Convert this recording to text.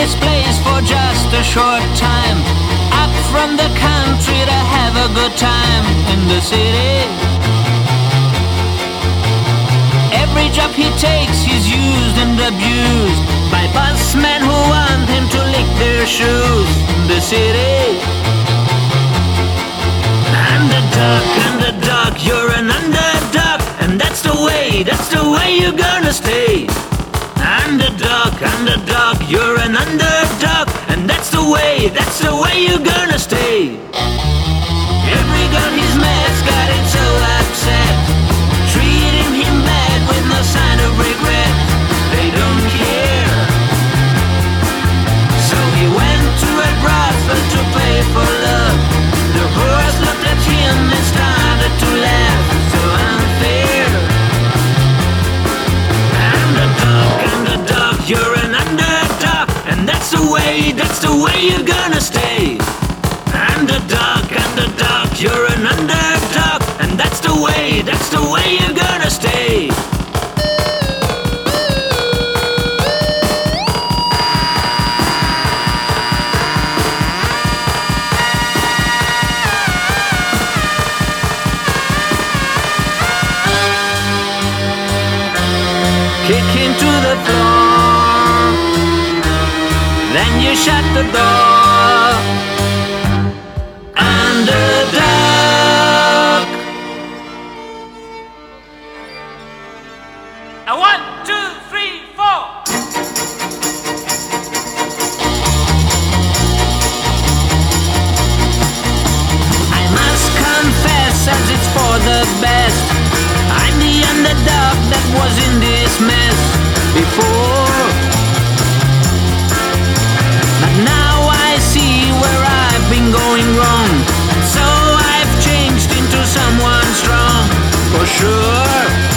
this place for just a short time. Up from the country to have a good time in the city. Every job he takes he's used and abused by busmen who want him to lick their shoes in the city. Underdog, you're an underdog, and that's the way you're gonna stay. Underdog, you're an underdog, and that's the way you're gonna stay. Every girl he's met's got it so upset, treating him bad with no sign of regret. They don't care. So he went to a brothel to pay for love. The whores looked at him and started to laugh. So unfair. Underdog, you're an underdog, and that's the way you're gonna stay. Underdog, you're an underdog, and that's the way you're gonna stay. Kick him to the floor, then you shut the door. Underdog. 1, 2, 3, 4. I must confess, as it's for the best, I'm the underdog that was in this mess before. But now I see where I've been going wrong, and so I've changed into someone strong, for sure.